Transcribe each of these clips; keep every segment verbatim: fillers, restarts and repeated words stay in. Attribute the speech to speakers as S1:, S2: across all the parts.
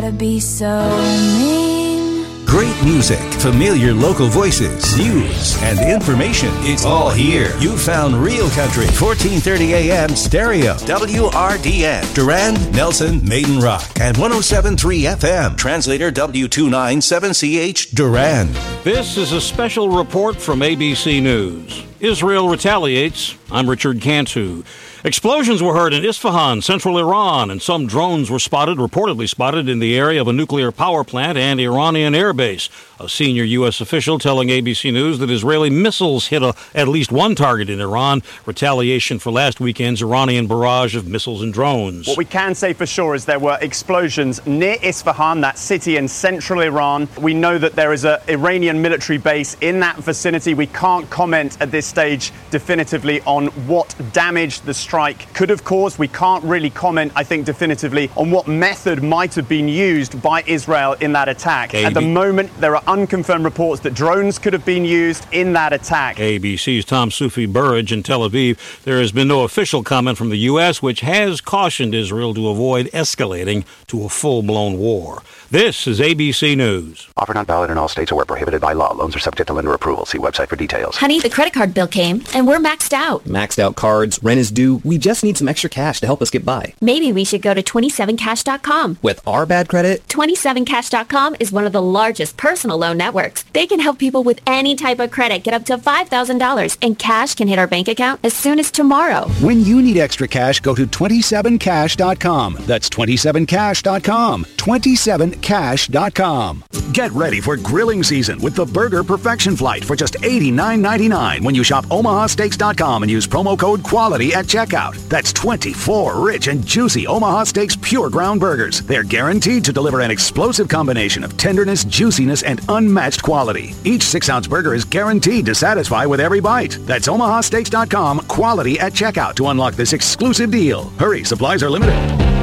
S1: never be so mean.
S2: Great music, familiar local voices, news, and information. It's all here. You found Real Country, fourteen thirty a.m. stereo. W R D N. Durand, Nelson, Maiden Rock. And one oh seven point three F M. Translator W two ninety-seven C H, Durand.
S3: This is a special report from A B C News. Israel retaliates. I'm Richard Cantu. Explosions were heard in Isfahan, central Iran, and some drones were spotted, reportedly spotted, in the area of a nuclear power plant and Iranian airbase. A senior U S official telling A B C News that Israeli missiles hit a, at least one target in Iran, retaliation for last weekend's Iranian barrage of missiles and drones.
S4: What we can say for sure is there were explosions near Isfahan, that city in central Iran. We know that there is an Iranian military base in that vicinity. We can't comment at this stage definitively on what damage the strike could have caused. We can't really comment, I think, definitively on what method might have been used by Israel in that attack.
S3: A B-
S4: At the moment, there are unconfirmed reports that drones could have been used in that attack.
S3: A B C's Tom Sufi Burridge in Tel Aviv. There has been no official comment from the U S, which has cautioned Israel to avoid escalating to a full-blown war. This is A B C News.
S5: Offer not valid in all states or where prohibited by law. Loans are subject to lender approval. See website for details.
S6: Honey, the credit card bill came, and we're maxed out.
S7: Maxed out cards, rent is due. We just need some extra cash to help us get by.
S6: Maybe we should go to twenty-seven cash dot com.
S7: With our bad credit?
S6: twenty-seven cash dot com is one of the largest personal loan networks. They can help people with any type of credit get up to five thousand dollars, and cash can hit our bank account as soon as tomorrow.
S8: When you need extra cash, go to twenty-seven cash dot com. That's twenty-seven cash dot com. twenty-seven cash dot com. Get ready for grilling season with the Burger Perfection Flight for just eighty-nine ninety-nine when you shop omaha steaks dot com and use promo code QUALITY at checkout. That's twenty-four rich and juicy Omaha Steaks pure ground burgers. They're guaranteed to deliver an explosive combination of tenderness, juiciness, and unmatched quality. Each six-ounce burger is guaranteed to satisfy with every bite. That's omaha steaks dot com, quality at checkout to unlock this exclusive deal. Hurry, supplies are limited.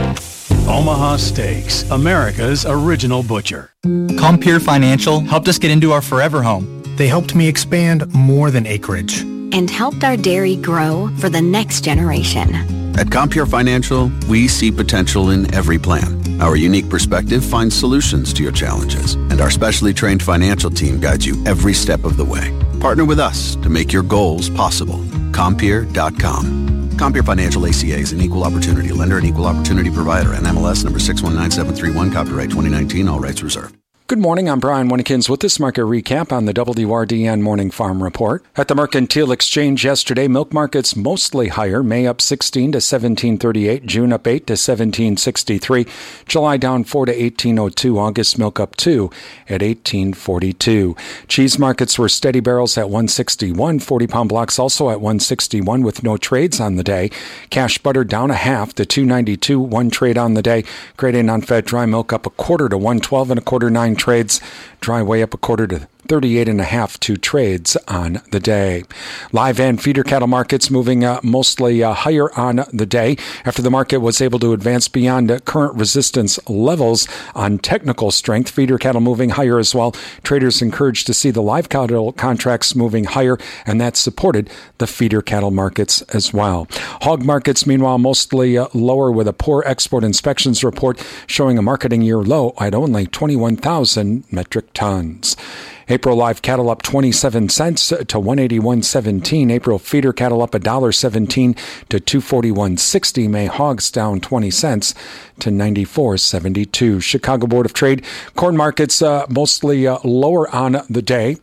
S9: Omaha Steaks, America's original butcher.
S10: Compeer Financial helped us get into our forever home.
S11: They helped me expand more than acreage.
S12: And helped our dairy grow for the next generation.
S13: At Compeer Financial, we see potential in every plan. Our unique perspective finds solutions to your challenges, and our specially trained financial team guides you every step of the way. Partner with us to make your goals possible. Compeer dot com. Compeer Financial A C A is an equal opportunity lender and equal opportunity provider, and M L S number six one nine seven three one, copyright twenty nineteen, all rights reserved.
S14: Good morning, I'm Brian Winnekins with this market recap on the W R D N Morning Farm Report. At the Mercantile Exchange yesterday, milk markets mostly higher. May up sixteen to seventeen thirty-eight, June up eight to seventeen sixty-three, July down four to eighteen oh two, August milk up two at eighteen forty-two. Cheese markets were steady barrels at one sixty-one, forty-pound blocks also at one sixty-one with no trades on the day. Cash butter down a half to two ninety-two, one trade on the day. Grade A non-fat dry milk up a quarter to one twelve and a quarter, nine trades. Dry way up a quarter to thirty-eight and a half, two trades on the day. Live and feeder cattle markets moving uh, mostly uh, higher on the day after the market was able to advance beyond uh, current resistance levels on technical strength. Feeder cattle moving higher as well. Traders encouraged to see the live cattle contracts moving higher, and that supported the feeder cattle markets as well. Hog markets, meanwhile, mostly uh, lower with a poor export inspections report showing a marketing year low at only twenty-one thousand metric tons. April live cattle up twenty-seven cents to one eighty-one seventeen. April feeder cattle up one dollar seventeen to two forty-one sixty. May hogs down twenty cents to ninety-four seventy-two. Chicago Board of Trade corn markets uh, mostly uh, lower on the day,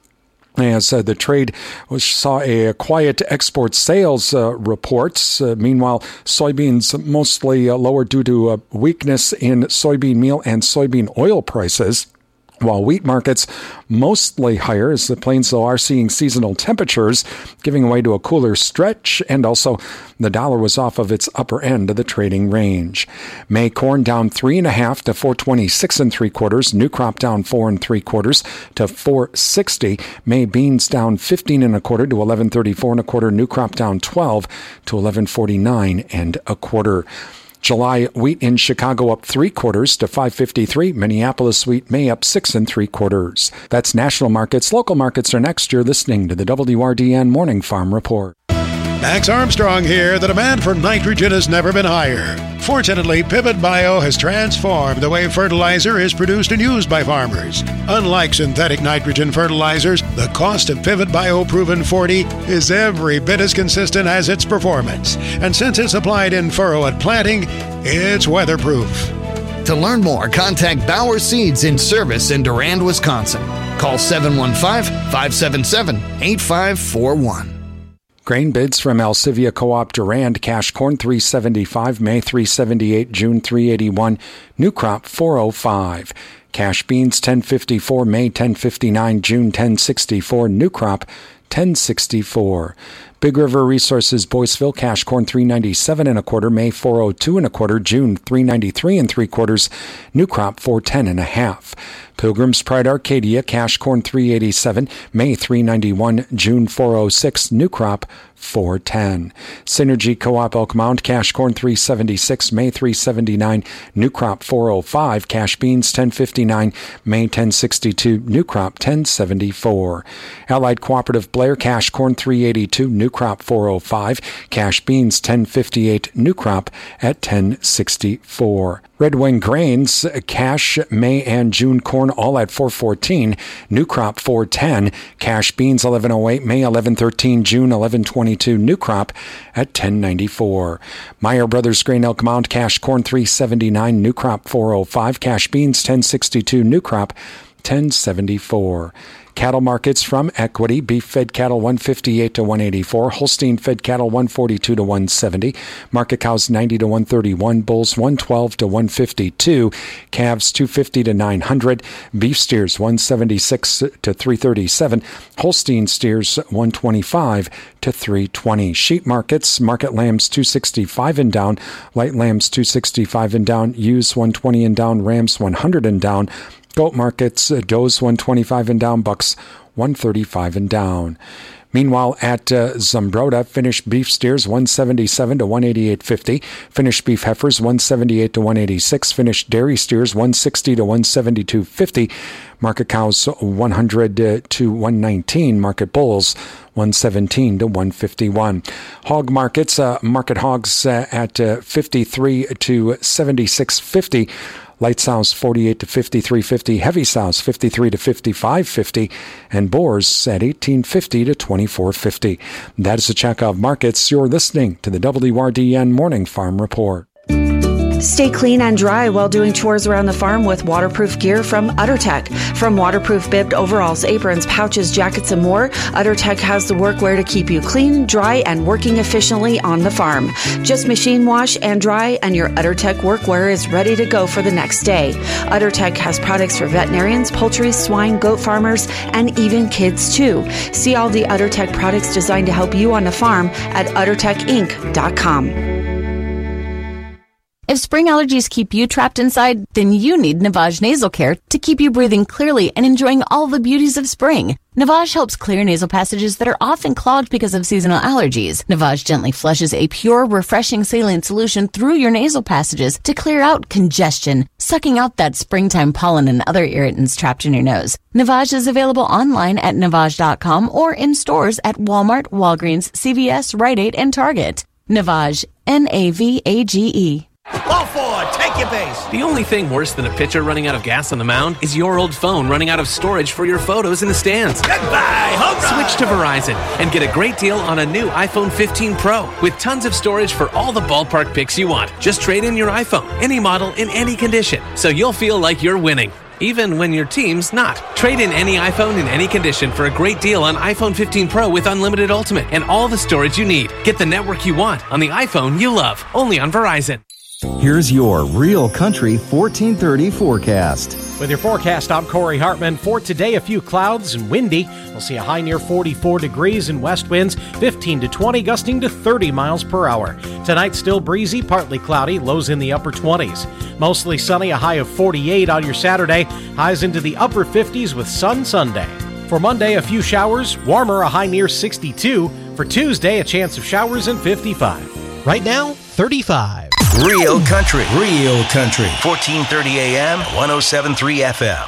S14: as uh, the trade was, saw a quiet export sales uh, reports. Uh, meanwhile, soybeans mostly uh, lower due to uh, weakness in soybean meal and soybean oil prices, while wheat markets mostly higher as the plains, though, are seeing seasonal temperatures giving way to a cooler stretch, and also the dollar was off of its upper end of the trading range. May corn down three and a half to four twenty-six and three quarters. New crop down four and three quarters to four sixty. May beans down fifteen and a quarter to eleven thirty-four and a quarter. New crop down twelve to eleven forty-nine and a quarter. July wheat in Chicago up three quarters to five fifty-three. Minneapolis wheat May up six and three quarters. That's national markets. Local markets are next. You're listening to the W R D N Morning Farm Report.
S15: Max Armstrong here. The demand for nitrogen has never been higher. Fortunately, Pivot Bio has transformed the way fertilizer is produced and used by farmers. Unlike synthetic nitrogen fertilizers, the cost of Pivot Bio Proven forty is every bit as consistent as its performance. And since it's applied in furrow at planting, it's weatherproof.
S16: To learn more, contact Bauer Seeds in service in Durand, Wisconsin. Call seven one five, five seven seven, eight five four one.
S14: Grain bids from Alcivia Co-op Durand. Cash corn three seventy-five, May three seventy-eight, June three eighty-one, new crop four oh five. Cash beans ten fifty-four, May ten fifty-nine, June ten sixty-four, new crop ten sixty-four. Big River Resources Boyceville, cash corn three ninety-seven and a quarter, May four oh two and a quarter, June three ninety-three and three quarters, new crop four ten and a half. Pilgrim's Pride Arcadia, cash corn three eighty-seven, May three ninety-one, June four oh six, new crop four ten. Synergy Co-op Elk Mound, cash corn three seventy-six, May three seventy-nine, new crop four oh five. Cash beans ten fifty-nine, May ten sixty-two, new crop ten seventy-four. Allied Cooperative Blair, cash corn three eighty-two, new crop four oh five. Cash beans ten fifty-eight, new crop at ten sixty-four. Red Wing Grains, cash May and June corn all at four fourteen, new crop four ten. Cash beans eleven oh eight, May eleven thirteen, June eleven twenty-two, new crop at ten ninety-four. Meyer Brothers Grain Elk Mound, cash corn three seventy-nine, new crop four oh five. Cash beans ten sixty-two, new crop ten seventy-four. Cattle markets from Equity. Beef fed cattle one fifty-eight to one eighty-four. Holstein fed cattle one forty-two to one seventy. Market cows ninety to one thirty-one. Bulls one twelve to one fifty-two. Calves two fifty to nine hundred. Beef steers one seventy-six to three thirty-seven. Holstein steers one twenty-five to three twenty. Sheep markets. Market lambs two sixty-five and down. Light lambs two sixty-five and down. Ewes one twenty and down. Rams one hundred and down. Goat markets, does one twenty-five and down, bucks one thirty-five and down. Meanwhile, at uh, Zumbrota, finished beef steers one seventy-seven to one eighty-eight fifty. Finished beef heifers one seventy-eight to one eighty-six. Finished dairy steers one sixty to one seventy-two fifty. Market cows one hundred to one nineteen. Market bulls one seventeen to one fifty-one. Hog markets, uh, market hogs uh, at uh, fifty-three to seventy-six fifty. Light sows forty-eight to fifty-three fifty, heavy sows fifty-three to fifty-five fifty, and boars at eighteen fifty to twenty-four fifty. That is the check of markets. You're listening to the W R D N Morning Farm Report.
S17: Stay clean and dry while doing chores around the farm with waterproof gear from UtterTech. From waterproof bibbed overalls, aprons, pouches, jackets, and more, UtterTech has the workwear to keep you clean, dry, and working efficiently on the farm. Just machine wash and dry, and your UtterTech workwear is ready to go for the next day. UtterTech has products for veterinarians, poultry, swine, goat farmers, and even kids too. See all the UtterTech products designed to help you on the farm at utter tech inc dot com.
S18: If spring allergies keep you trapped inside, then you need Navage Nasal Care to keep you breathing clearly and enjoying all the beauties of spring. Navage helps clear nasal passages that are often clogged because of seasonal allergies. Navage gently flushes a pure, refreshing saline solution through your nasal passages to clear out congestion, sucking out that springtime pollen and other irritants trapped in your nose. Navage is available online at navage dot com or in stores at Walmart, Walgreens, C V S, Rite Aid, and Target. Navage, N A V A G E.
S19: Ball forward, take your base. The only thing worse than a pitcher running out of gas on the mound is your old phone running out of storage for your photos in the stands. Goodbye, home run. Switch to Verizon and get a great deal on a new iPhone fifteen Pro with tons of storage for all the ballpark pics you want. Just trade in your iPhone, any model, in any condition, so you'll feel like you're winning, even when your team's not. Trade in any iPhone in any condition for a great deal on iPhone fifteen Pro with unlimited Ultimate and all the storage you need. Get the network you want on the iPhone you love, only on Verizon.
S20: Here's your Real Country fourteen thirty forecast.
S21: With your forecast, I'm Corey Hartman. For today, a few clouds and windy. We'll see a high near forty-four degrees and west winds fifteen to twenty, gusting to thirty miles per hour. Tonight, still breezy, partly cloudy, lows in the upper twenties. Mostly sunny, a high of forty-eight on your Saturday. Highs into the upper fifties with sun Sunday. For Monday, a few showers, warmer, a high near sixty-two. For Tuesday, a chance of showers and fifty-five. Right now, thirty-five.
S2: Real Country, Real Country, fourteen thirty A M, one oh seven point three F M.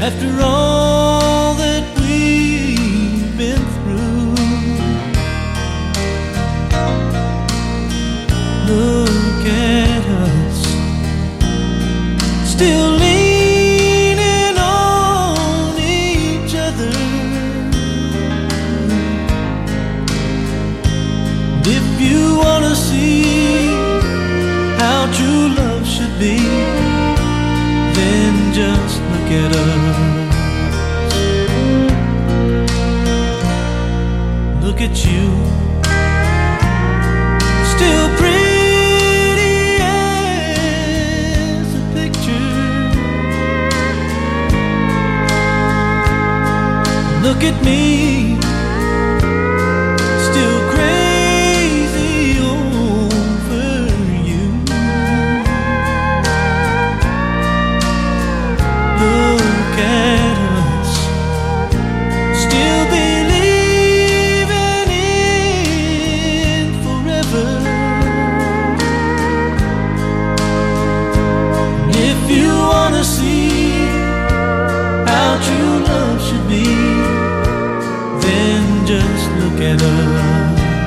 S1: after all that we've been through. Look at us, still leaning on each other. And if you want to see how true love should be, then just look at us. Look at you, still pretty as a picture. Look at me, still crazy over you. Look at us, still believing in forever. And if you want to see how true love should be, then just look at us.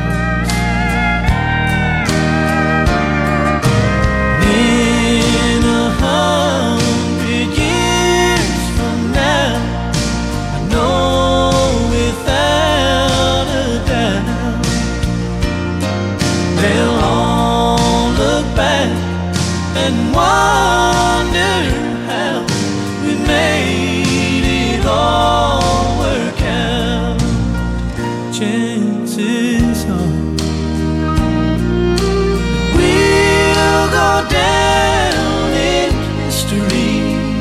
S1: In a hundred years from now, I know without a doubt, they'll all look back and wonder how we made it all work out. Chances are that we'll go down in history.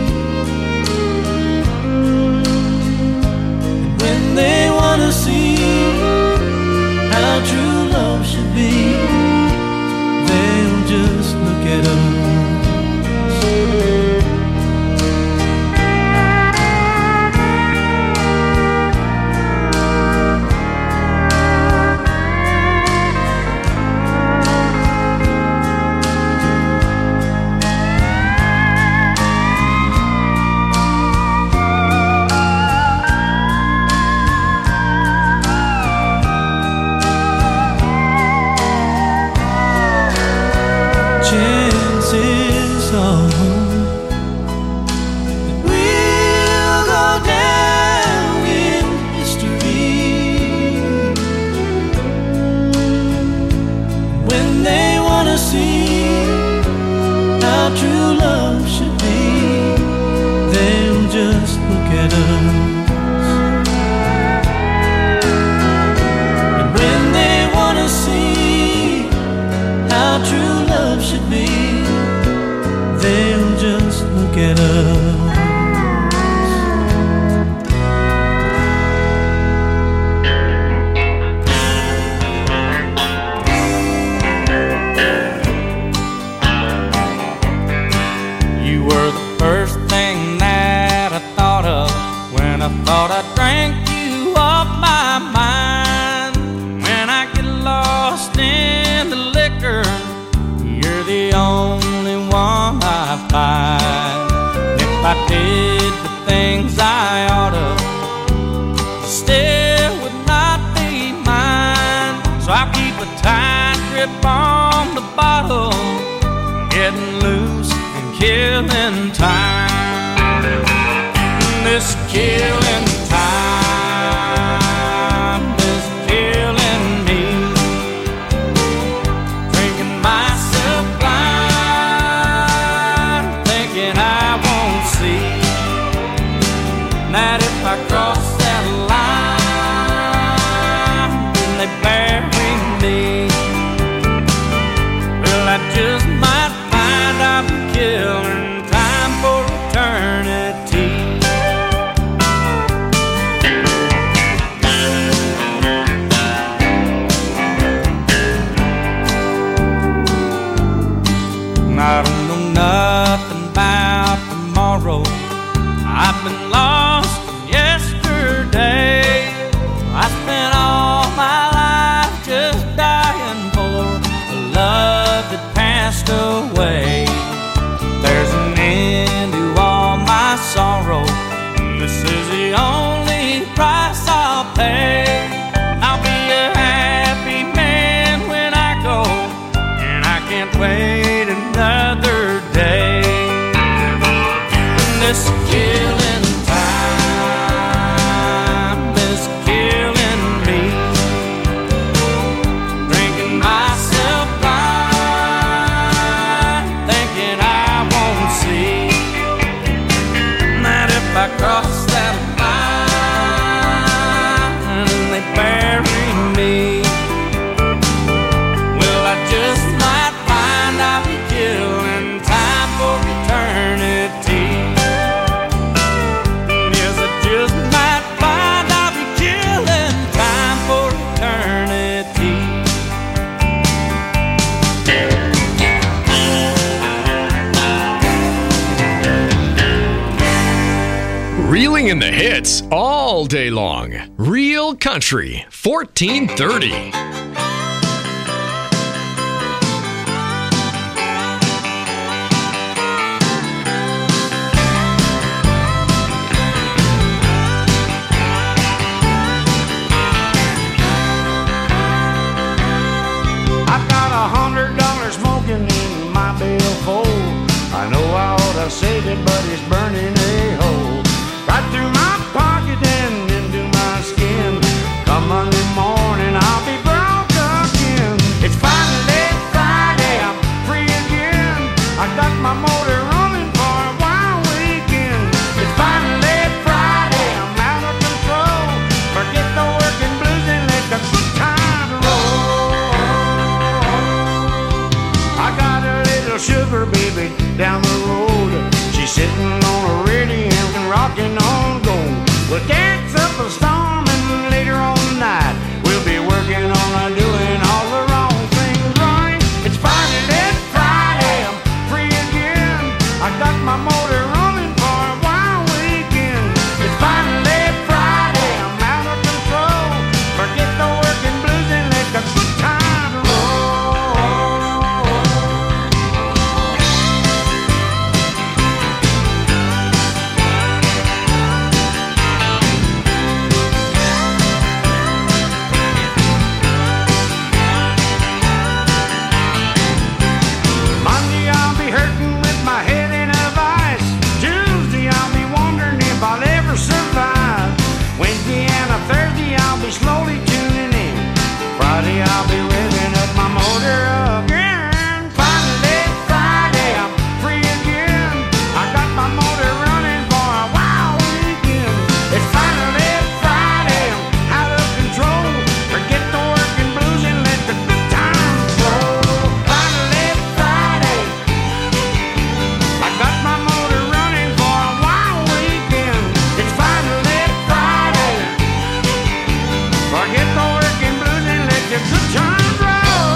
S1: And when they want to see how true love should be, they'll just look at us. Chances are that we'll go down in history. When they want to see how true love should be, they'll just look at us. And when they want to see how true love should be, they'll just look at us.
S22: You were the first thing that I thought of when I thought I drank you off my mind. When I get lost in the liquor, you're the only one I find. If I did the things I oughta, still would not be mine. So I'll keep a tight grip on the bottle, getting loose and killing time. This killing time is killing me. Drinking myself blind, thinking I won't see that if I cross that line, then they bury me. Well, I just might find I'm killing time for eternity. I don't know nothing about tomorrow. I've been lost in yesterday. I spent all my life just dying for a love that passed away. There's an end to all my sorrow. only price I'll pay. I'll be a happy man when I go, and I can't wait another day. This killing time is killing me. Drinking myself blind, thinking I won't see that if I cross that line and they bury me, well, I just might find I'll be killing time for eternity. Yes, I just might find I'll be killing time for eternity.
S3: Reeling in the hits all day long. Real Country, fourteen thirty.
S22: I've got a hundred dollars smoking in my billfold. I know I ought to save it, but it's burning a hole right through my pocket and into my skin. Come Monday morning, I'll be broke again. It's finally Friday, I'm free again. I got my motor running for a wild weekend. It's finally Friday, I'm out of control. Forget the working blues and let the good times roll. I got a little sugar baby down the road. She's sitting on a radio and rocking on gold. We'll dance up a storm and later on tonight we'll be working on doing all the wrong things right. It's finally Friday, I'm free again. I got my motor running for a wild weekend. It's finally Friday, I'm out of control. Forget the working blues and let the good times roll. Monday I'll be hurting with my head in a vice. Tuesday I'll be wondering if I'll ever survive. Wednesday and a Thursday I'll be slowly tuning in. Friday I'll be revving up my motor again. Finally Friday, I'm free again. I got my motor running for a wild weekend. It's finally Friday, I'm out of control. Forget the working blues and let the good times roll. Finally Friday, I got my motor running for a wild weekend. It's finally Friday. Forget the working blues and let the good times roll.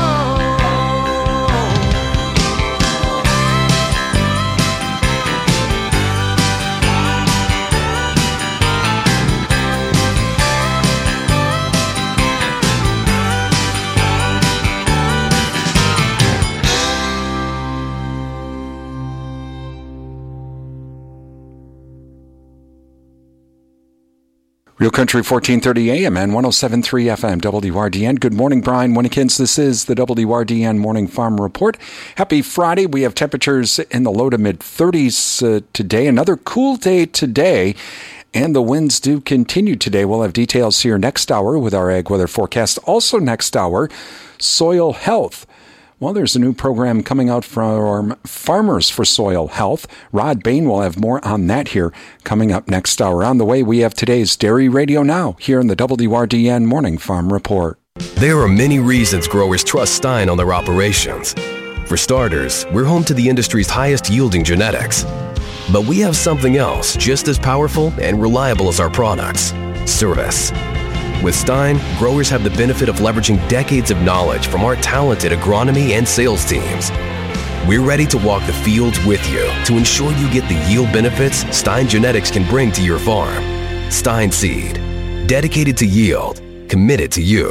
S14: Real Country fourteen thirty A M and one oh seven point three F M, W R D N. Good morning, Brian Winnikins. This is the W R D N Morning Farm Report. Happy Friday. We have temperatures in the low to mid thirties uh, today. Another cool day today, and the winds do continue today. We'll have details here next hour with our ag weather forecast. Also next hour, soil health. Well, there's a new program coming out from Farmers for Soil Health. Rod Bain will have more on that here coming up next hour. On the way, we have today's Dairy Radio Now here in the W R D N Morning Farm Report.
S4: There are many reasons growers trust Stine on their operations. For starters, we're home to the industry's highest yielding genetics. But we have something else just as powerful and reliable as our products: service. With Stine, growers have the benefit of leveraging decades of knowledge from our talented agronomy and sales teams. We're ready to walk the fields with you to ensure you get the yield benefits Stine Genetics can bring to your farm. Stine Seed. Dedicated to yield. Committed to you.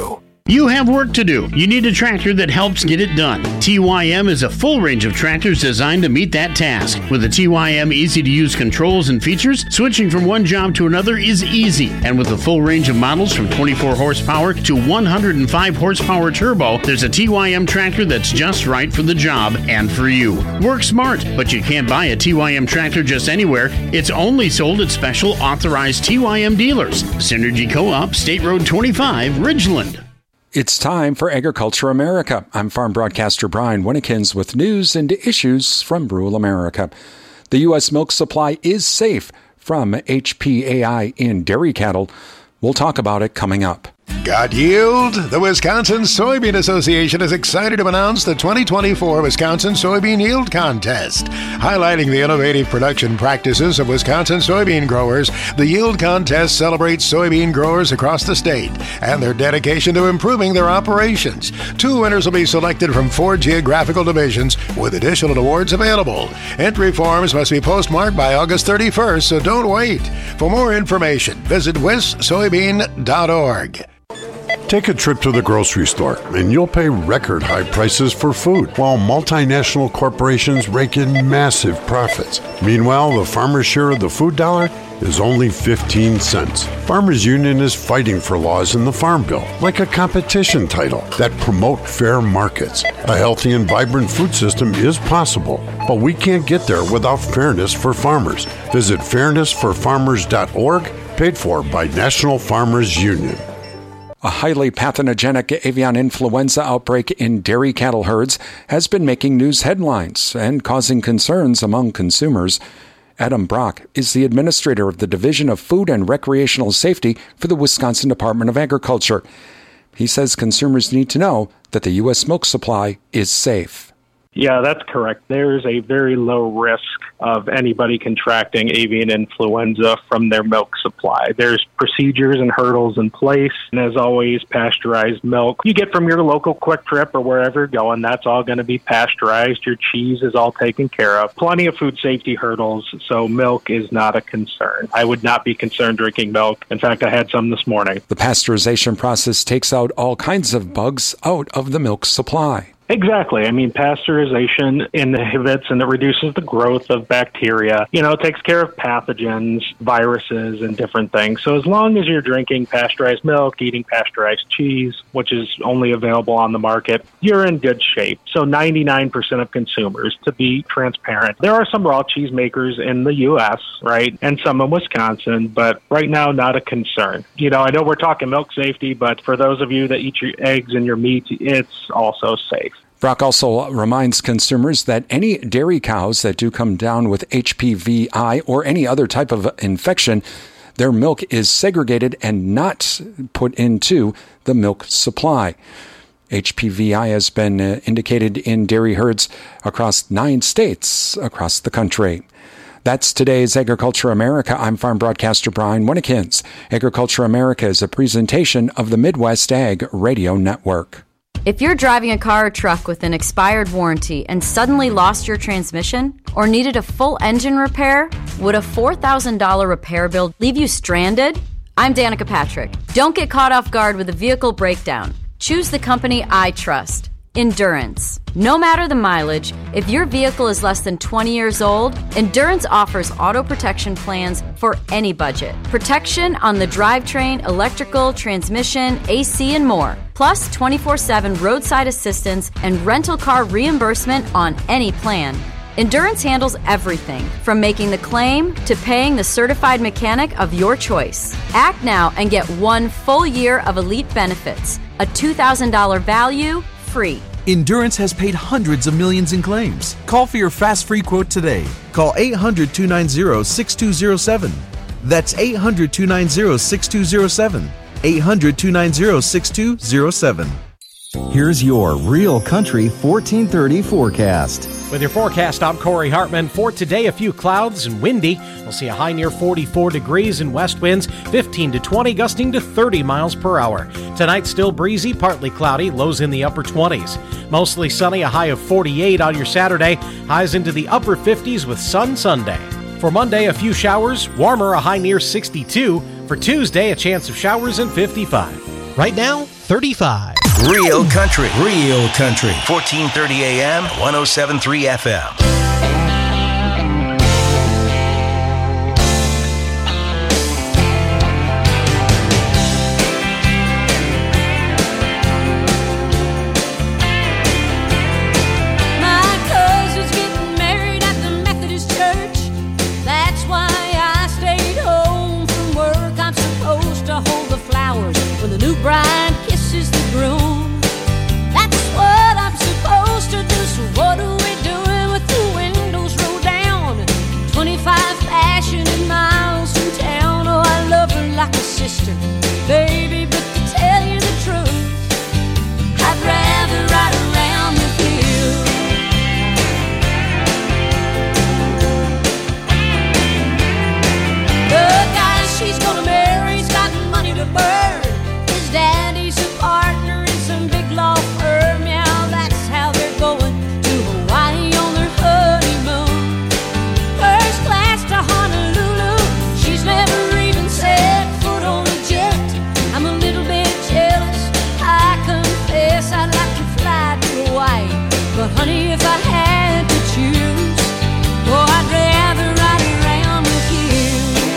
S5: You have work to do. You need a tractor that helps get it done. T Y M is a full range of tractors designed to meet that task. With the T Y M easy-to-use controls and features, switching from one job to another is easy. And with a full range of models from twenty-four horsepower to one hundred five horsepower turbo, there's a T Y M tractor that's just right for the job and for you. Work smart, but you can't buy a T Y M tractor just anywhere. It's only sold at special authorized T Y M dealers. Synergy Co-op, State Road twenty-five, Ridgeland.
S14: It's time for Agriculture America. I'm farm broadcaster Brian Winnikins with news and issues from rural America. The U S milk supply is safe from H P A I in dairy cattle. We'll talk about it coming up.
S15: Got yield? The Wisconsin Soybean Association is excited to announce the twenty twenty-four Wisconsin Soybean Yield Contest. Highlighting the innovative production practices of Wisconsin soybean growers, the Yield Contest celebrates soybean growers across the state and their dedication to improving their operations. Two winners will be selected from four geographical divisions with additional awards available. Entry forms must be postmarked by August thirty-first, so don't wait. For more information, visit wis soybean dot org.
S7: Take a trip to the grocery store, and you'll pay record high prices for food, while multinational corporations rake in massive profits. Meanwhile, the farmer's share of the food dollar is only fifteen cents. Farmers Union is fighting for laws in the Farm Bill, like a competition title, that promote fair markets. A healthy and vibrant food system is possible, but we can't get there without fairness for farmers. Visit fairness for farmers dot org, paid for by National Farmers Union.
S14: A highly pathogenic avian influenza outbreak in dairy cattle herds has been making news headlines and causing concerns among consumers. Adam Brock is the administrator of the Division of Food and Recreational Safety for the Wisconsin Department of Agriculture. He says consumers need to know that the U S milk supply is safe.
S23: Yeah, that's correct. There's a very low risk of anybody contracting avian influenza from their milk supply. There's procedures and hurdles in place, and as always, pasteurized milk you get from your local Quick Trip or wherever you're going, that's all going to be pasteurized. Your cheese is all taken care of. Plenty of food safety hurdles, so milk is not a concern. I would not be concerned drinking milk. In fact, I had some this morning.
S14: The pasteurization process takes out all kinds of bugs out of the milk supply.
S23: Exactly. I mean, pasteurization inhibits and it reduces the growth of bacteria. You know, it takes care of pathogens, viruses, and different things. So as long as you're drinking pasteurized milk, eating pasteurized cheese, which is only available on the market, you're in good shape. So ninety-nine percent of consumers, to be transparent. There are some raw cheese makers in the U S, right, and some in Wisconsin, but right now, not a concern. You know, I know we're talking milk safety, but for those of you that eat your eggs and your meat, it's also safe.
S14: Brock also reminds consumers that any dairy cows that do come down with H P V I or any other type of infection, their milk is segregated and not put into the milk supply. H P V I has been uh, indicated in dairy herds across nine states across the country. That's today's Agriculture America. I'm farm broadcaster Brian Winnikins. Agriculture America is a presentation of the Midwest Ag Radio Network.
S24: If you're driving a car or truck with an expired warranty and suddenly lost your transmission or needed a full engine repair, would a four thousand dollars repair bill leave you stranded? I'm Danica Patrick. Don't get caught off guard with a vehicle breakdown. Choose the company I trust, Endurance. No matter the mileage, if your vehicle is less than twenty years old, Endurance offers auto protection plans for any budget. Protection on the drivetrain, electrical, transmission, A C, and more. Plus twenty-four seven roadside assistance and rental car reimbursement on any plan. Endurance handles everything, from making the claim to paying the certified mechanic of your choice. Act now and get one full year of elite benefits. A two thousand dollars value, free.
S25: Endurance has paid hundreds of millions in claims. Call for your fast free quote today. Call eight hundred, two nine zero, six two zero seven. That's eight hundred, two nine zero, six two zero seven. eight hundred, two nine zero, six two zero seven.
S20: Here's your Real Country fourteen thirty forecast.
S21: With your forecast, I'm Corey Hartman. For today, a few clouds and windy. We'll see a high near forty-four degrees and west winds fifteen to twenty, gusting to thirty miles per hour. Tonight, still breezy, partly cloudy, lows in the upper twenties. Mostly sunny, a high of forty-eight on your Saturday. Highs into the upper fifties with sun Sunday. For Monday, a few showers, warmer, a high near sixty-two. For Tuesday, a chance of showers and fifty-five. Right now, thirty-five.
S2: Real country, real country. fourteen thirty A M, one oh seven point three F M.
S6: Bride kisses the groom. That's what I'm supposed to do. So what are we doing with the windows rolled down? twenty-five passionate miles from town. Oh, I love her like a sister, baby, but to tell you the truth, I'd rather ride around with you. The guy she's gonna marry's got money to burn. Daddy's a partner in some big law firm. Yeah, that's how they're going to Hawaii on their honeymoon. First class to Honolulu. She's never even set foot on a jet. I'm a little bit jealous, I confess. I'd like to fly to Hawaii, but honey, if I had to choose, oh, I'd rather ride around with you.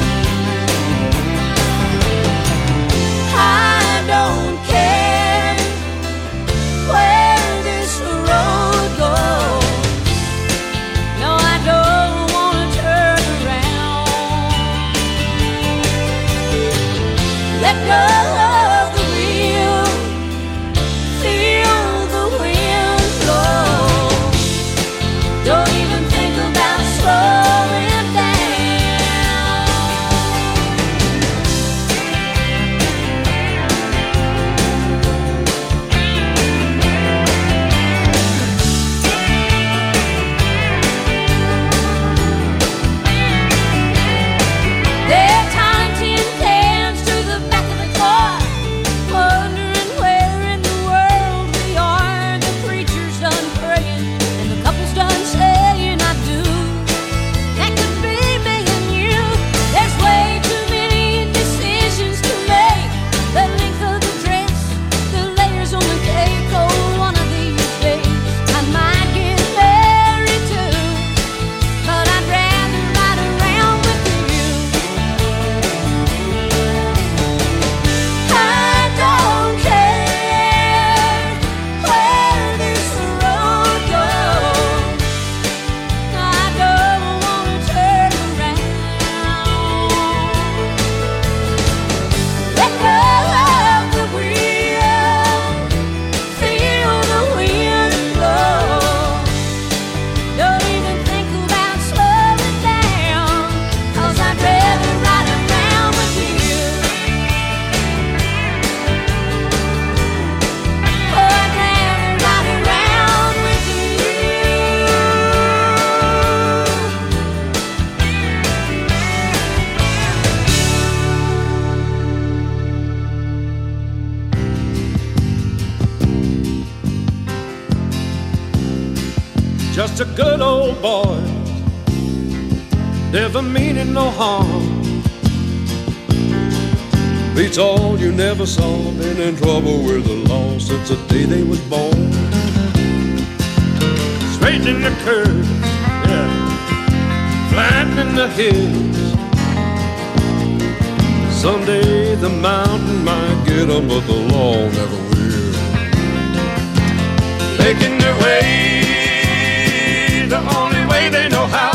S6: I don't care where this road goes. No, I don't want to turn around. Let go of the wheel, feel the wind blow. Don't even think about slowing down. They're tying tin cans to the back of the car, wondering where in the world we are. The preacher's done praying and the couple's done saying I do. That could be me and you. There's way too many decisions to make. The length of the dress, the layers on the cake. Oh, one of these days I might get married too, but I'd rather ride around with you. I don't care where this road goes. I don't want to turn around. Let go of the wheel, feel the wind blow. Don't even think about slowing down, 'cause I'd rather ride around with you. Oh, I'd rather ride around with you.
S1: Just a good old boy, never meaning no harm. Beats all you never saw, been in trouble with the law since the day they was born. Straightening the curves, yeah, flattening the hills. Someday the mountain might get 'em, but the law never will. Making their way the only way they know how.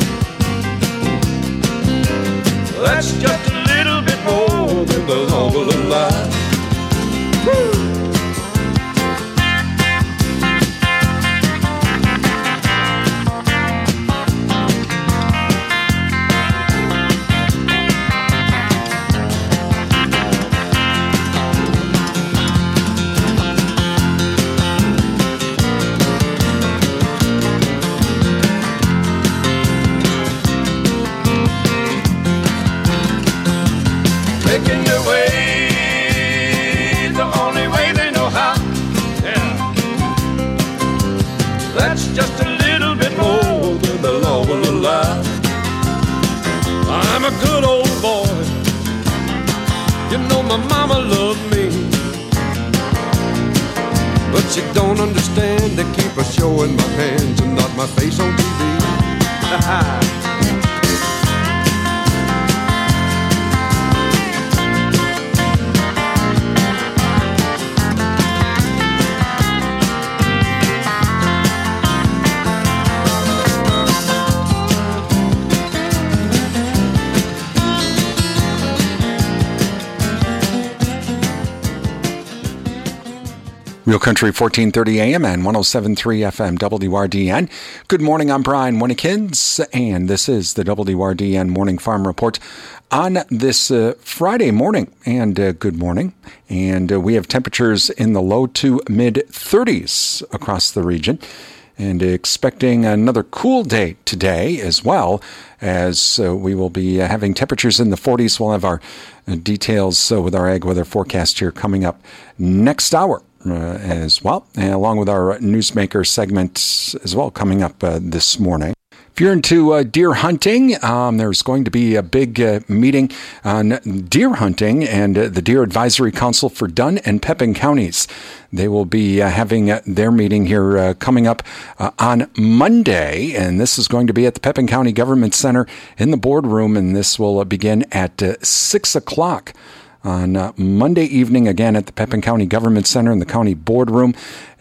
S1: That's just a little bit more than the law will allow. Woo! Making their way the only way they know how. Yeah, that's just a little bit more than the law will allow. I'm a good old boy, you know my mama loved me.
S8: She don't understand. They keep a showing my hands and not my face on T V.
S14: Real Country fourteen thirty A M and one oh seven point three F M W R D N. Good morning, I'm Brian Winnikins, and this is the W R D N Morning Farm Report on this uh, Friday morning. And uh, good morning. And uh, we have temperatures in the low to mid thirties across the region. And expecting another cool day today as well, as uh, we will be uh, having temperatures in the forties. We'll have our uh, details uh, with our ag weather forecast here coming up next hour. Uh, as well, and along with our Newsmaker segment as well coming up uh, this morning. If you're into uh, deer hunting, um, there's going to be a big uh, meeting on deer hunting and uh, the Deer Advisory Council for Dunn and Pepin counties. They will be uh, having uh, their meeting here uh, coming up uh, on Monday, and this is going to be at the Pepin County Government Center in the boardroom, and this will uh, begin at uh, six o'clock. On uh, Monday evening, again at the Pepin County Government Center in the county boardroom,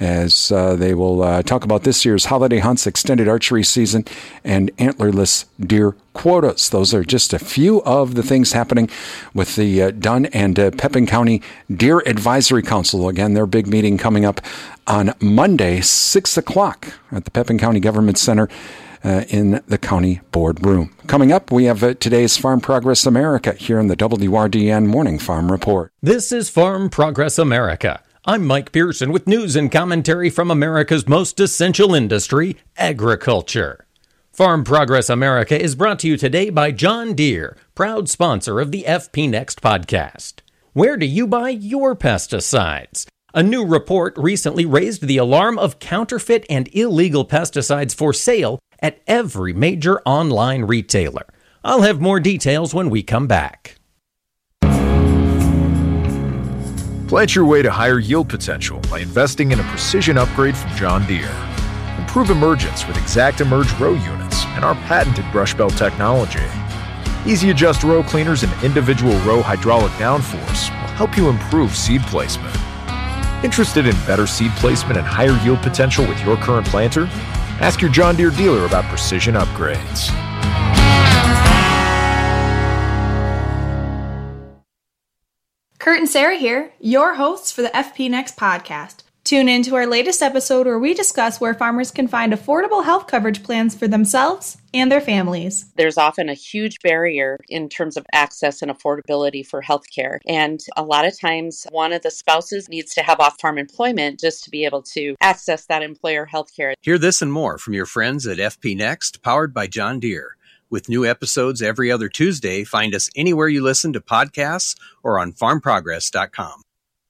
S14: as uh, they will uh, talk about this year's holiday hunts, extended archery season, and antlerless deer quotas. Those are just a few of the things happening with the uh, Dunn and uh, Pepin County Deer Advisory Council. Again, their big meeting coming up on Monday, six o'clock at the Pepin County Government Center Uh, in the county boardroom. Coming up, we have uh, today's Farm Progress America here in the W R D N Morning Farm Report.
S9: This is Farm Progress America. I'm Mike Pearson with news and commentary from America's most essential industry, agriculture. Farm Progress America is brought to you today by John Deere, proud sponsor of the F P Next podcast. Where do you buy your pesticides? A new report recently raised the alarm of counterfeit and illegal pesticides for sale at every major online retailer. I'll have more details when we come back.
S10: Plant your way to higher yield potential by investing in a precision upgrade from John Deere. Improve emergence with Exact Emerge row units and our patented brush belt technology. Easy adjust row cleaners and individual row hydraulic downforce will help you improve seed placement. Interested in better seed placement and higher yield potential with your current planter? Ask your John Deere dealer about precision upgrades.
S11: Kurt and Sarah here, your hosts for the F P Next podcast. Tune in to our latest episode where we discuss where farmers can find affordable health coverage plans for themselves and their families.
S12: There's often a huge barrier in terms of access and affordability for healthcare. And a lot of times, one of the spouses needs to have off-farm employment just to be able to access that employer healthcare.
S26: Hear this and more from your friends at F P Next, powered by John Deere. With new episodes every other Tuesday, find us anywhere you listen to podcasts or on farm progress dot com.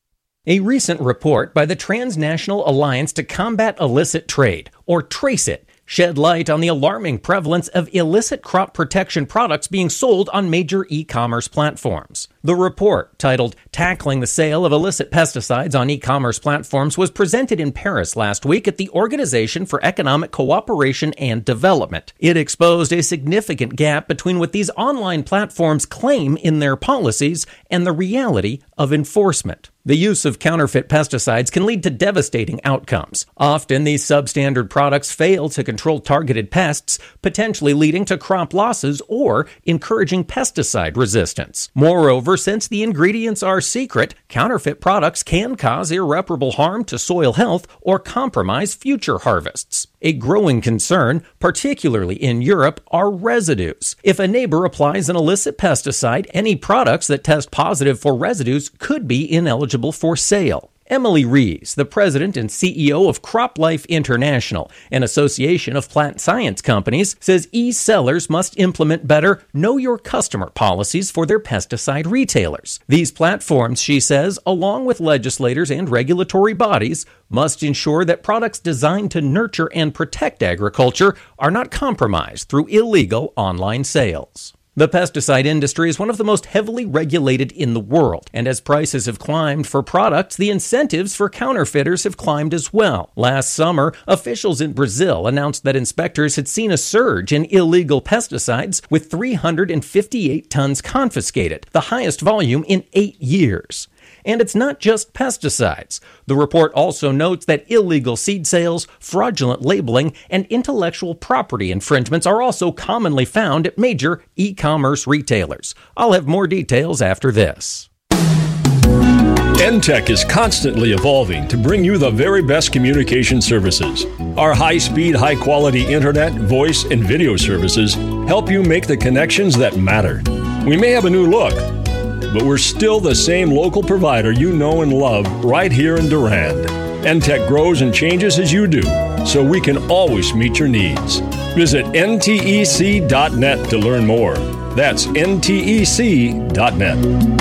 S9: A recent report by the Transnational Alliance to Combat Illicit Trade, or TRACE-IT, shed light on the alarming prevalence of illicit crop protection products being sold on major e-commerce platforms. The report, titled Tackling the Sale of Illicit Pesticides on E-commerce Platforms, was presented in Paris last week at the Organization for Economic Cooperation and Development. It exposed a significant gap between what these online platforms claim in their policies and the reality of enforcement. The use of counterfeit pesticides can lead to devastating outcomes. Often, these substandard products fail to control targeted pests, potentially leading to crop losses or encouraging pesticide resistance. Moreover, since the ingredients are secret, counterfeit products can cause irreparable harm to soil health or compromise future harvests. A growing concern, particularly in Europe, are residues. If a neighbor applies an illicit pesticide, any products that test positive for residues could be ineligible for sale. Emily Rees, the president and C E O of CropLife International, an association of plant science companies, says e-sellers must implement better know your customer policies for their pesticide retailers. These platforms, she says, along with legislators and regulatory bodies, must ensure that products designed to nurture and protect agriculture are not compromised through illegal online sales. The pesticide industry is one of the most heavily regulated in the world, and as prices have climbed for products, the incentives for counterfeiters have climbed as well. Last summer, officials in Brazil announced that inspectors had seen a surge in illegal pesticides, with three hundred fifty-eight tons confiscated, the highest volume in eight years. And it's not just pesticides. The report also notes that illegal seed sales, fraudulent labeling, and intellectual property infringements are also commonly found at major e-commerce retailers. I'll have more details after this.
S3: N Tech is constantly evolving to bring you the very best communication services. Our high-speed, high-quality internet, voice, and video services help you make the connections that matter. We may have a new look, but we're still the same local provider you know and love right here in Durand. N Tech grows and changes as you do, so we can always meet your needs. Visit N T E C dot net to learn more. That's N T E C dot net.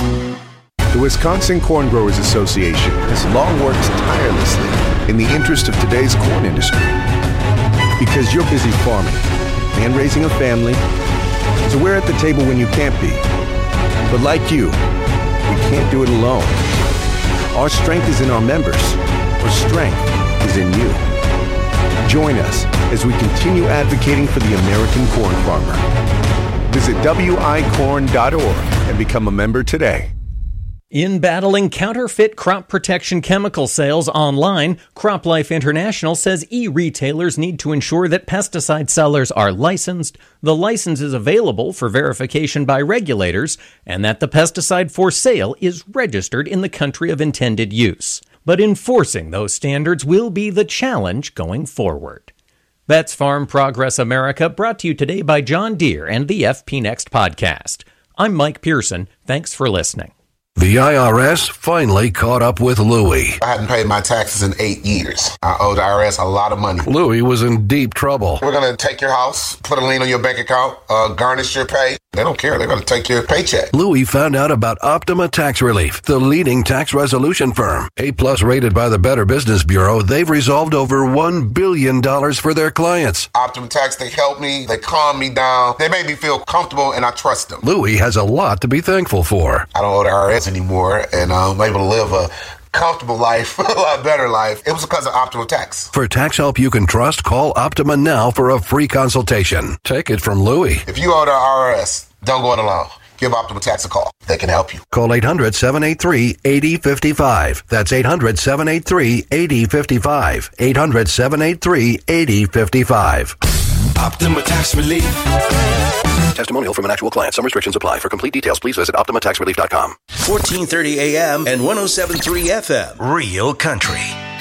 S13: The Wisconsin Corn Growers Association has long worked tirelessly in the interest of today's corn industry. Because you're busy farming and raising a family, so we're at the table when you can't be. But like you, we can't do it alone. Our strength is in our members. Our strength is in you. Join us as we continue advocating for the American corn farmer. Visit W I corn dot org and become a member today.
S9: In battling counterfeit crop protection chemical sales online, CropLife International says e-retailers need to ensure that pesticide sellers are licensed, the license is available for verification by regulators, and that the pesticide for sale is registered in the country of intended use. But enforcing those standards will be the challenge going forward. That's Farm Progress America, brought to you today by John Deere and the F P Next podcast. I'm Mike Pearson. Thanks for listening.
S16: The I R S finally caught up with Louie.
S17: I hadn't paid my taxes in eight years. I owed the I R S a lot of money.
S16: Louie was in deep trouble.
S17: We're going to take your house, put a lien on your bank account, uh, garnish your pay. They don't care. They're going to take your paycheck.
S16: Louie found out about Optima Tax Relief, the leading tax resolution firm. A-plus rated by the Better Business Bureau, they've resolved over one billion dollars for their clients.
S17: Optima Tax, they help me. They calm me down. They make me feel comfortable, and I trust them.
S16: Louie has a lot to be thankful for.
S17: I don't owe the I R S anymore, and I'm able to live a comfortable life, a lot better life. It was because of Optima Tax.
S16: For tax help you can trust, call Optima now for a free consultation. Take it from Louie.
S17: If you owe the I R S, don't go it alone. Give Optima Tax a call. They can help you.
S16: Call eight hundred, seven eight three, eight zero five five. That's eight hundred, seven eight three, eight zero five five. eight hundred, seven eight three, eight zero five five. Optima Tax Relief. Testimonial from an actual client. Some restrictions apply. For complete details, please visit Optima Tax Relief dot com.
S2: fourteen thirty A M and one oh seven point three F M. Real Country.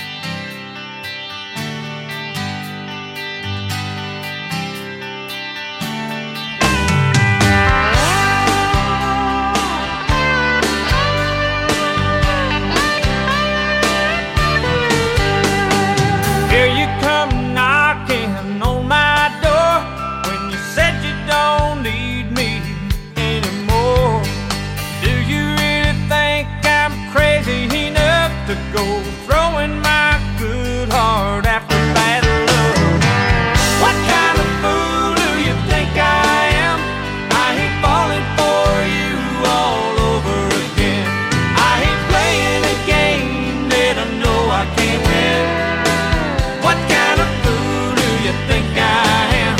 S22: Here you come knocking on my door when you said you don't need me anymore. Do you really think I'm crazy enough to go throwing my good heart after bad love? What kind of fool do you think I am? I hate falling for you all over again. I hate playing a game that I know I can't win. What kind of fool do you think I am?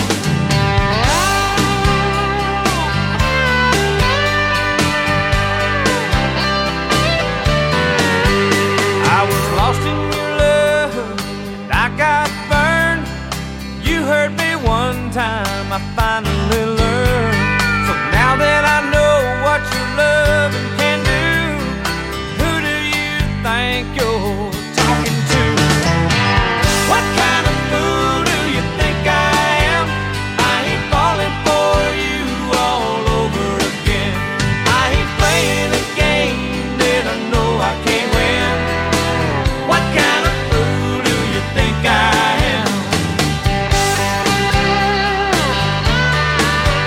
S22: I was lost in your love, and I got burned. You hurt me one time, I finally learned. So now that I know what your loving can do, who do you think you're talking to? What kind of fool do you think I am? I ain't falling for you all over again. I ain't playing a game that I know I can't win. What kind of fool do you think I am?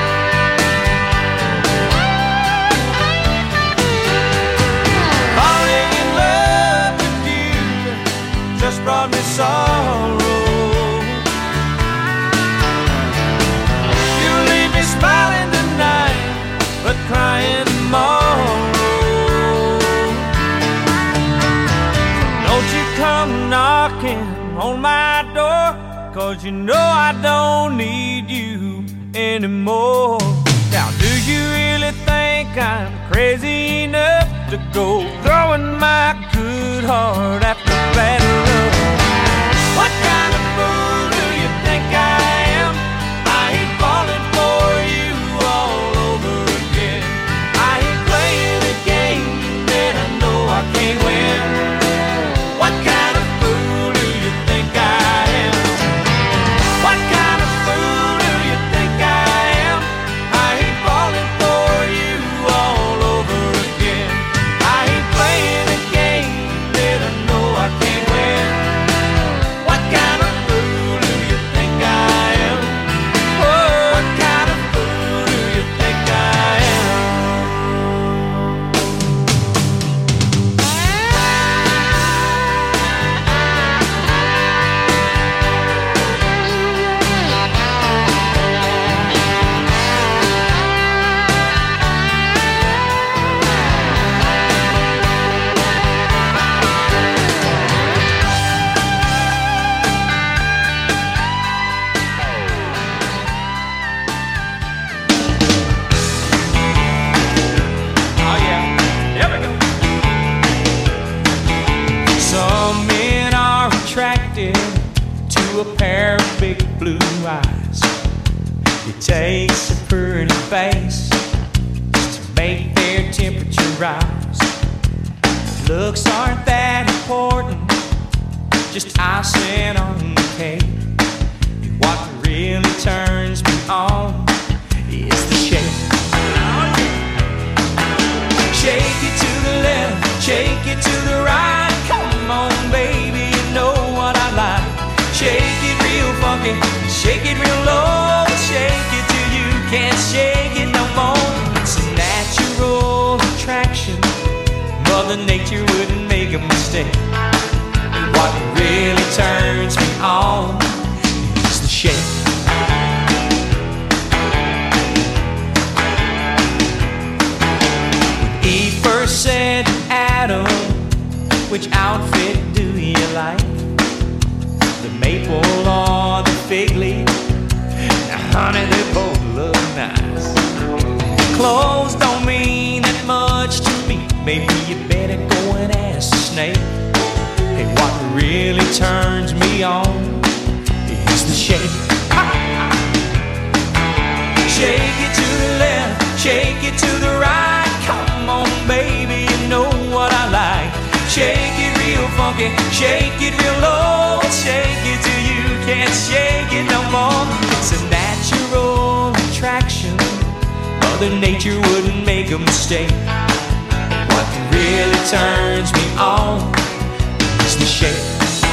S22: 'cause you know I don't need you anymore. Now do you really think I'm crazy enough to go throwing my good heart after bad love? What kind of fool do you think I am? I ain't falling for you all over again. I ain't playing a game that I know I can't win. What kind of fool do you think I am? What kind of fool do you think I am? I ain't falling for you all over again. I ain't playing a game that I know I can't win. What kind of fool do you think I am? Oh, what kind of fool do you think I am? Oh yeah, there we go. Some men are attracted to a pair of big blue eyes. It takes a pretty face to make their temperature rise. Looks aren't that important, just icing on the cake. What really turns me on is the shape. Shake it to the left, shake it to the right. Come on, baby, you know what I like. Shake it real funky, shake it real low. Shake it till you can't shake it no more. It's a natural attraction. Mother Nature wouldn't make a mistake. What really turns me on is the shape. Eve first said to Adam, which outfit do you like? The maple or the fig leaf? Now, honey, they both look nice. Clothes don't mean that much to me. Maybe you better go and ask the snake. Hey, what really turns me on is the shape. Shake it to the left, shake it to the right. Come on, baby, you know what I like. Shake it real funky, shake it real low. Shake it till you can't shake it no more. It's a natural attraction. Mother Nature wouldn't make a mistake. What really turns me on is the shape.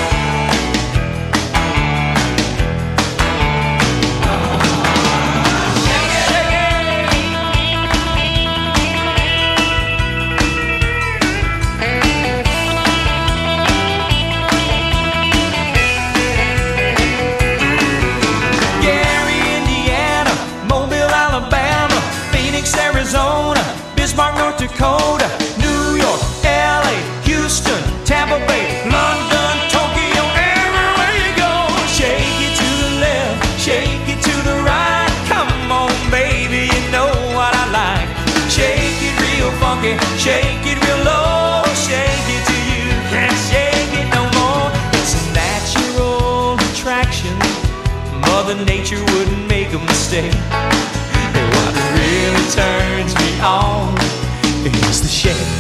S22: Arizona, Bismarck, North Dakota, New York, L A, Houston, Tampa Bay, London, Tokyo, everywhere you go. Shake it to the left, shake it to the right. Come on, baby, you know what I like. Shake it real funky, shake it real low. Shake it till you can't shake it no more. It's a natural attraction. Mother Nature wouldn't make a mistake. What really turns me on is the shape.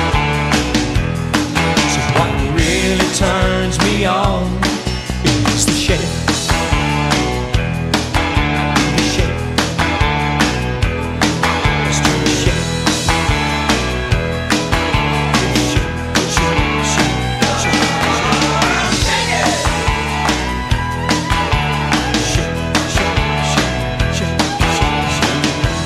S22: So what really turns me on is the shape. The shape. Let's do the shape. Shape, shape, shape, shape, shape. Shake it. Shape, shape, shape, shape, shape, shape.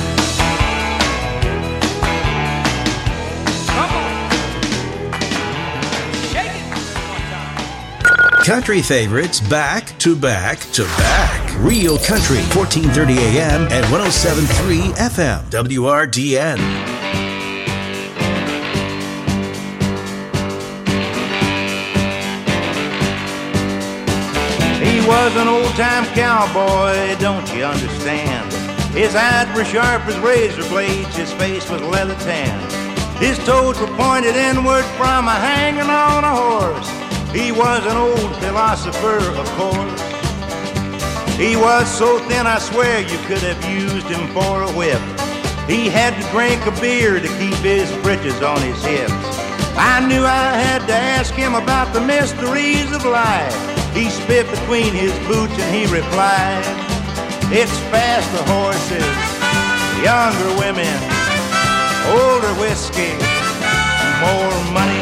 S2: Country favorites back to back to back. Real Country, fourteen thirty A M and one oh seven point three F M, W R D N.
S22: He was
S4: was an old-time cowboy, don't you understand? His eyes were sharp as razor blades, his face was leather tan. His toes were pointed inward from a hanging on a horse. He was an old philosopher, of course. He was so thin, I swear you could have used him for a whip. He had to drink a beer to keep his britches on his hips. I knew I had to ask him about the mysteries of life. He spit between his boots and he replied, it's faster horses, younger women, older whiskey, more money.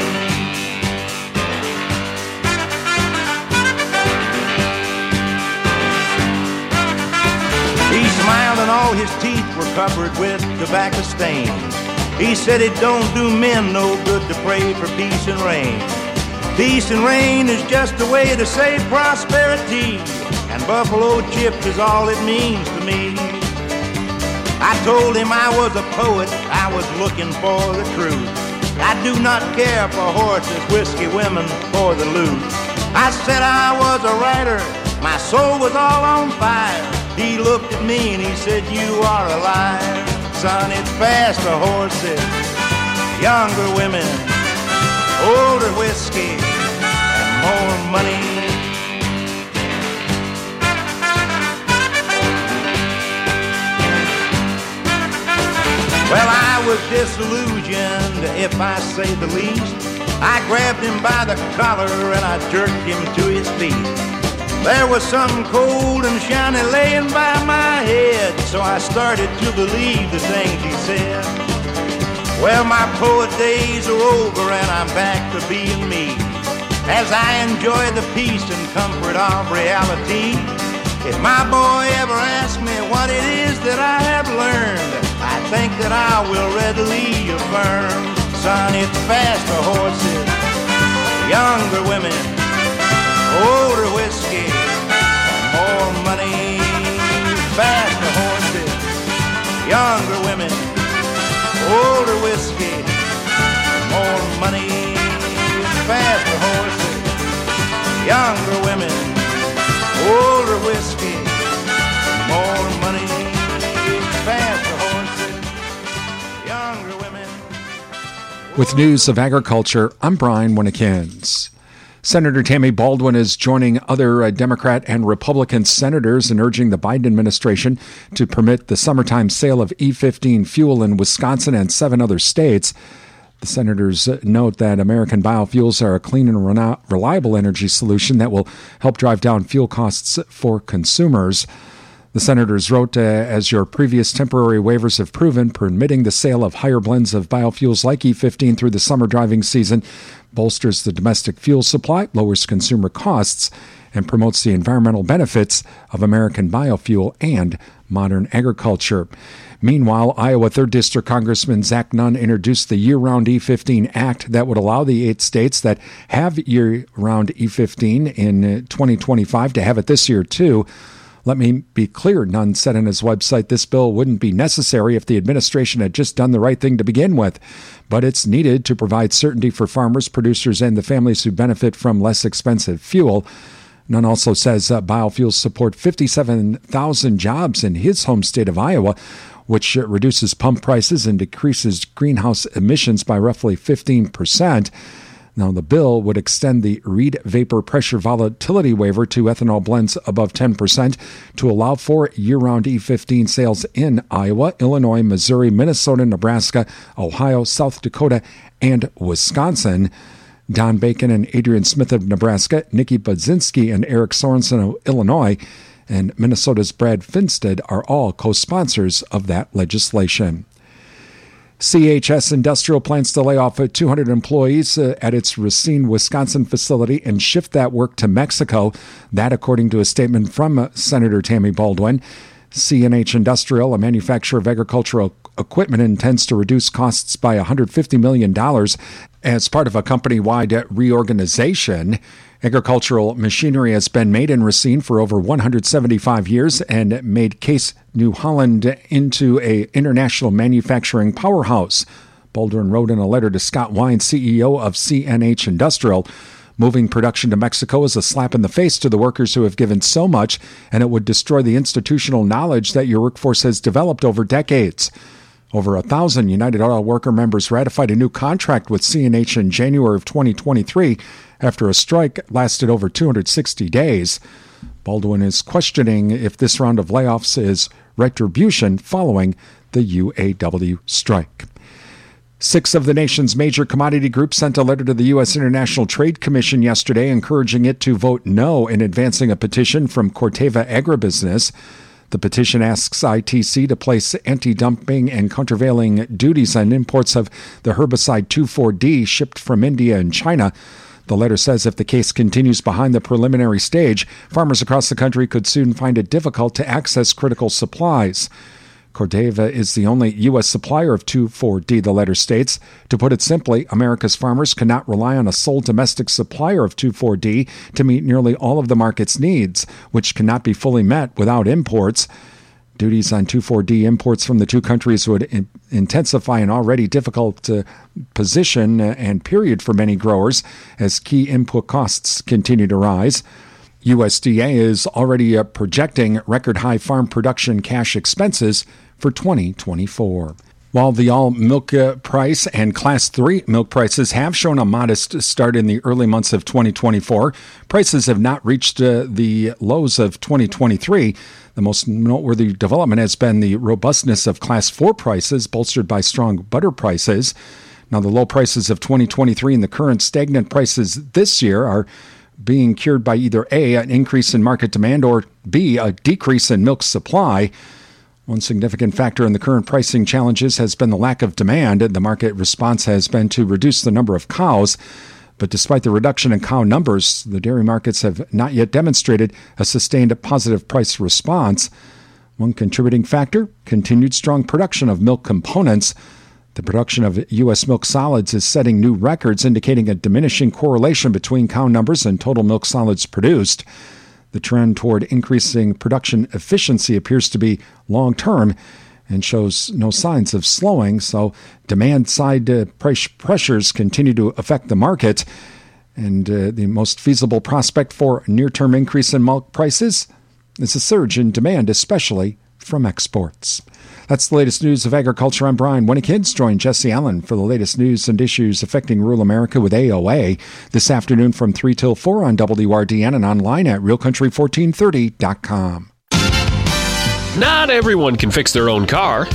S4: He smiled and all his teeth were covered with tobacco stains. He said it don't do men no good to pray for peace and rain. Peace and rain is just a way to say prosperity, and buffalo chips is all it means to me. I told him I was a poet, I was looking for the truth. I do not care for horses, whiskey, women, or the loot. I said I was a writer, my soul was all on fire. He looked at me and he said, you are a liar. Son, it's faster horses, younger women, older whiskey, and more money. Well, I was disillusioned, if I say the least. I grabbed him by the collar and I jerked him to his feet. There was something cold and shiny laying by my head, so I started to believe the things he said. Well, my poet days are over and I'm back to being me, as I enjoy the peace and comfort of reality. If my boy ever asks me what it is that I have learned, I think that I will readily affirm, son, it's faster horses, younger women, older whiskey, more money. Faster horses, younger women, older whiskey, more money. Faster horses, younger women, older whiskey, more money. Faster horses, younger women.
S14: With news of agriculture, I'm Brian Winnikins. Senator Tammy Baldwin is joining other uh, Democrat and Republican senators in urging the Biden administration to permit the summertime sale of E fifteen fuel in Wisconsin and seven other states. The senators note that American biofuels are a clean and rena- reliable energy solution that will help drive down fuel costs for consumers. The senators wrote, uh, as your previous temporary waivers have proven, permitting the sale of higher blends of biofuels like E fifteen through the summer driving season bolsters the domestic fuel supply, lowers consumer costs, and promotes the environmental benefits of American biofuel and modern agriculture. Meanwhile, Iowa third District Congressman Zach Nunn introduced the Year-Round E fifteen Act that would allow the eight states that have year-round E fifteen in twenty twenty-five to have it this year, too. Let me be clear, Nunn said on his website, this bill wouldn't be necessary if the administration had just done the right thing to begin with. But it's needed to provide certainty for farmers, producers, and the families who benefit from less expensive fuel. Nunn also says uh, biofuels support fifty-seven thousand jobs in his home state of Iowa, which reduces pump prices and decreases greenhouse emissions by roughly fifteen percent. Now, the bill would extend the Reid Vapor Pressure Volatility Waiver to ethanol blends above ten percent to allow for year-round E fifteen sales in Iowa, Illinois, Missouri, Minnesota, Nebraska, Ohio, South Dakota, and Wisconsin. Don Bacon and Adrian Smith of Nebraska, Nikki Budzinski and Eric Sorensen of Illinois, and Minnesota's Brad Finstead are all co-sponsors of that legislation. C H S Industrial plans to lay off two hundred employees uh, at its Racine, Wisconsin facility and shift that work to Mexico. That, according to a statement from uh, Senator Tammy Baldwin. C N H Industrial, a manufacturer of agricultural equipment, intends to reduce costs by one hundred fifty million dollars as part of a company-wide reorganization. Agricultural machinery has been made in Racine for over one hundred seventy-five years and made Case New Holland into an international manufacturing powerhouse. Baldwin wrote in a letter to Scott Wine, C E O of C N H Industrial. Moving production to Mexico is a slap in the face to the workers who have given so much, and it would destroy the institutional knowledge that your workforce has developed over decades. Over a thousand United Auto Worker members ratified a new contract with C and H in January of twenty twenty-three after a strike lasted over two hundred sixty days. Baldwin is questioning if this round of layoffs is retribution following the U A W strike. Six of the nation's major commodity groups sent a letter to the U S International Trade Commission yesterday encouraging it to vote no in advancing a petition from Corteva Agribusiness. The petition asks I T C to place anti-dumping and countervailing duties on imports of the herbicide two four D shipped from India and China. The letter says if the case continues behind the preliminary stage, farmers across the country could soon find it difficult to access critical supplies. Corteva is the only U S supplier of two four D, the letter states. To put it simply, America's farmers cannot rely on a sole domestic supplier of two four D to meet nearly all of the market's needs, which cannot be fully met without imports. Duties on two four D imports from the two countries would in- intensify an already difficult uh, position and period for many growers as key input costs continue to rise. U S D A is already uh, projecting record-high farm production cash expenses for twenty twenty-four. While the all-milk uh, price and Class three milk prices have shown a modest start in the early months of twenty twenty-four, prices have not reached uh, the lows of twenty twenty-three. The most noteworthy development has been the robustness of Class four prices, bolstered by strong butter prices. Now, the low prices of twenty twenty-three and the current stagnant prices this year are being cured by either A, an increase in market demand, or B, a decrease in milk supply. One significant factor in the current pricing challenges has been the lack of demand. The market response has been to reduce the number of cows. But despite the reduction in cow numbers, the dairy markets have not yet demonstrated a sustained positive price response. One contributing factor, continued strong production of milk components. The production of U S milk solids is setting new records, indicating a diminishing correlation between cow numbers and total milk solids produced. The trend toward increasing production efficiency appears to be long-term and shows no signs of slowing, so demand-side uh, price pressures continue to affect the market. And uh, the most feasible prospect for near-term increase in milk prices is a surge in demand, especially from exports. That's the latest news of agriculture. I'm Brian Winnikins. Join Jesse Allen for the latest news and issues affecting rural America with A O A this afternoon from three till four on W R D N and online at real country fourteen thirty dot com.
S3: Not everyone can fix their own car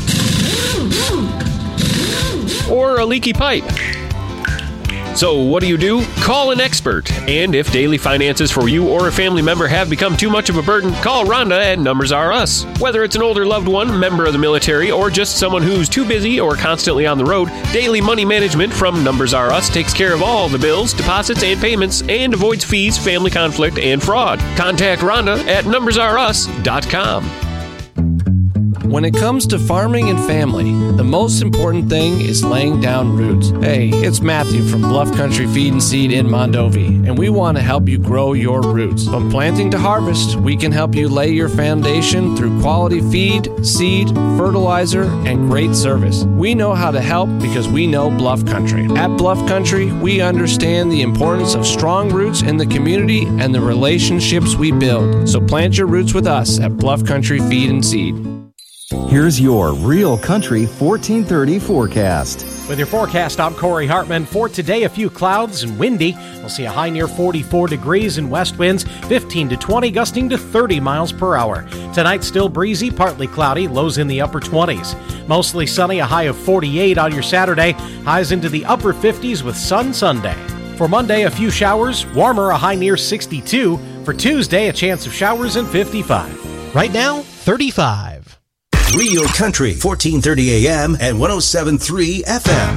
S3: or a leaky pipe. So what do you do? Call an expert. And if daily finances for you or a family member have become too much of a burden, call Rhonda at Numbers R Us. Whether it's an older loved one, member of the military, or just someone who's too busy or constantly on the road, Daily Money Management from Numbers R Us takes care of all the bills, deposits, and payments and avoids fees, family conflict, and fraud. Contact Rhonda at numbers r us dot com.
S5: When it comes to farming and family, the most important thing is laying down roots. Hey, it's Matthew from Bluff Country Feed and Seed in Mondovi, and we want to help you grow your roots. From planting to harvest, we can help you lay your foundation through quality feed, seed, fertilizer, and great service. We know how to help because we know Bluff Country. At Bluff Country, we understand the importance of strong roots in the community and the relationships we build. So plant your roots with us at Bluff Country Feed and Seed.
S20: Here's your Real Country fourteen thirty forecast.
S21: With your forecast, I'm Corey Hartman. For today, a few clouds and windy. We'll see a high near forty-four degrees and west winds fifteen to twenty, gusting to thirty miles per hour. Tonight, still breezy, partly cloudy, lows in the upper twenties. Mostly sunny, a high of forty-eight on your Saturday. Highs into the upper fifties with sun Sunday. For Monday, a few showers, warmer, a high near sixty-two. For Tuesday, a chance of showers and fifty-five. Right now, thirty-five.
S2: Real Country, fourteen thirty A M and one oh seven point three F M.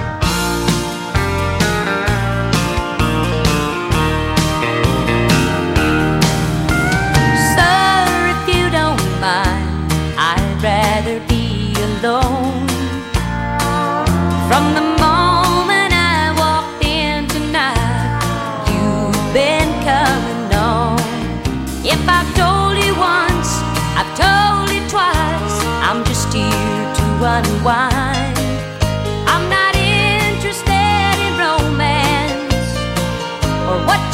S6: Sir, if you don't mind, I'd rather be alone. From the moment I walked in tonight, you've been coming on. If I've told you once, I've told you twice, I'm just here to unwind. I'm not interested in romance or what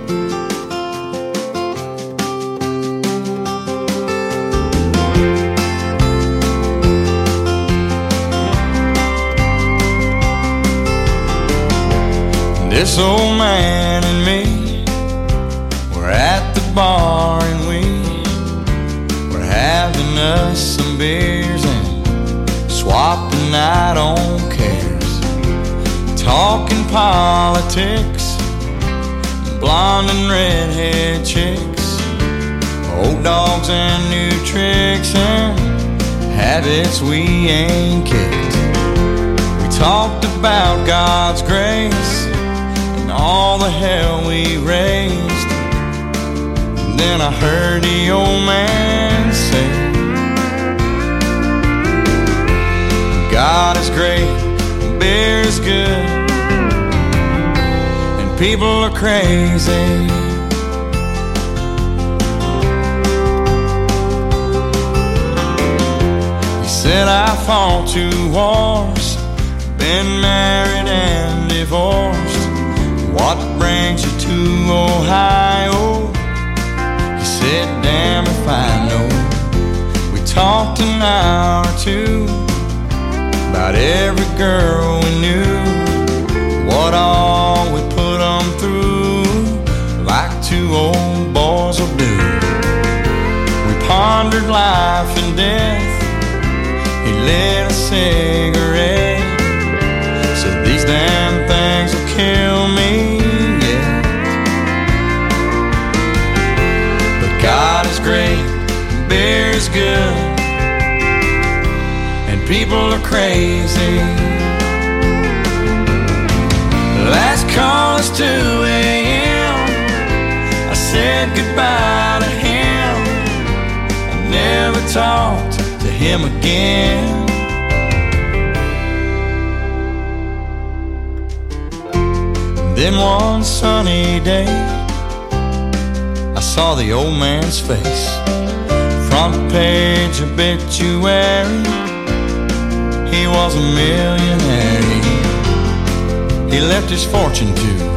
S22: This old man and me were at the bar and we were having us some beers and swapping out on cares, talking politics, blonde and redhead chicks, old dogs and new tricks and habits we ain't kicked. We talked about God's grace, all the hell we raised. And then I heard the old man say, God is great, beer is good, and people are crazy. He said I fought two wars, been married and divorced. What brings you to Ohio? He said, damn if I know. We talked an hour or two about every girl we knew, what all we put them through, like two old boys will do. We pondered life and death. He lit a cigarette, said these damn things will kill me. God is great, beer is good, and people are crazy. Last call is two a.m. I said goodbye to him. I never talked to him again. Then one sunny day I saw the old man's face, front page obituary. He was a millionaire. He left his fortune to